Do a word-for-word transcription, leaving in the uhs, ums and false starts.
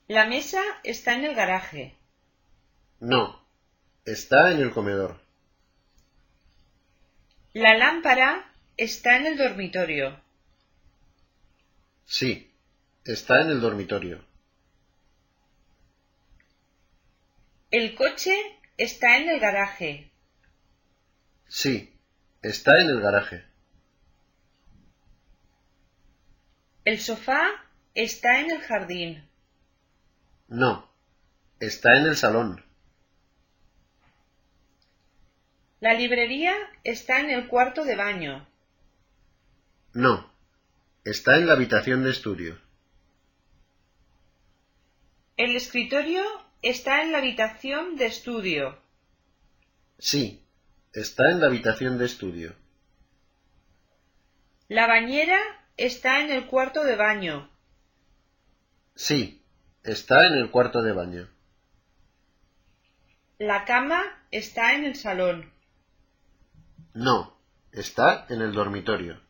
La mesa está en el garaje. No, está en el comedor. La lámpara está en el dormitorio. Sí, está en el dormitorio. El coche está en el garaje. Sí, está en el garaje. El sofá está en el jardín. No, está en el salón. La librería está en el cuarto de baño. No, está en la habitación de estudio. El escritorio está en la habitación de estudio. Sí, está en la habitación de estudio. La bañera está en el cuarto de baño. Sí, está en el cuarto de baño. La cama está en el salón. No, está en el dormitorio.